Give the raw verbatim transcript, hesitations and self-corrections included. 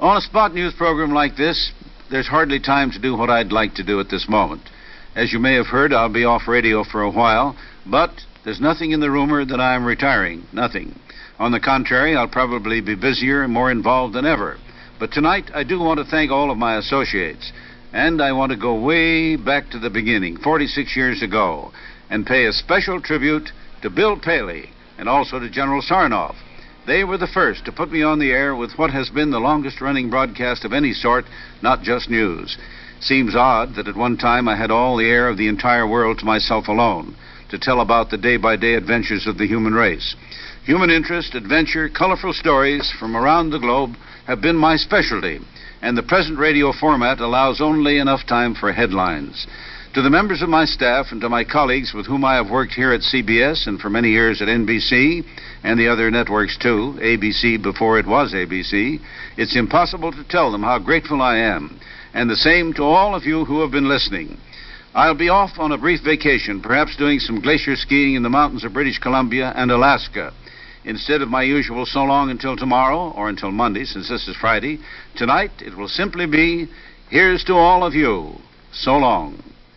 On a spot news program like this, there's hardly time to do what I'd like to do at this moment. As you may have heard, I'll be off radio for a while, but there's nothing in the rumor that I'm retiring. Nothing. On the contrary, I'll probably be busier and more involved than ever. But tonight, I do want to thank all of my associates. And I want to go way back to the beginning, forty-six years ago, and pay a special tribute to Bill Paley and also to General Sarnoff. They were the first to put me on the air with what has been the longest-running broadcast of any sort, not just news. Seems odd that at one time I had all the air of the entire world to myself alone to tell about the day-by-day adventures of the human race. Human interest, adventure, colorful stories from around the globe have been my specialty, and the present radio format allows only enough time for headlines. To the members of my staff and to my colleagues with whom I have worked here at C B S and for many years at N B C and the other networks too, A B C before it was A B C, it's impossible to tell them how grateful I am. And the same to all of you who have been listening. I'll be off on a brief vacation, perhaps doing some glacier skiing in the mountains of British Columbia and Alaska. Instead of my usual so long until tomorrow, or until Monday, since this is Friday, tonight it will simply be, here's to all of you. So long.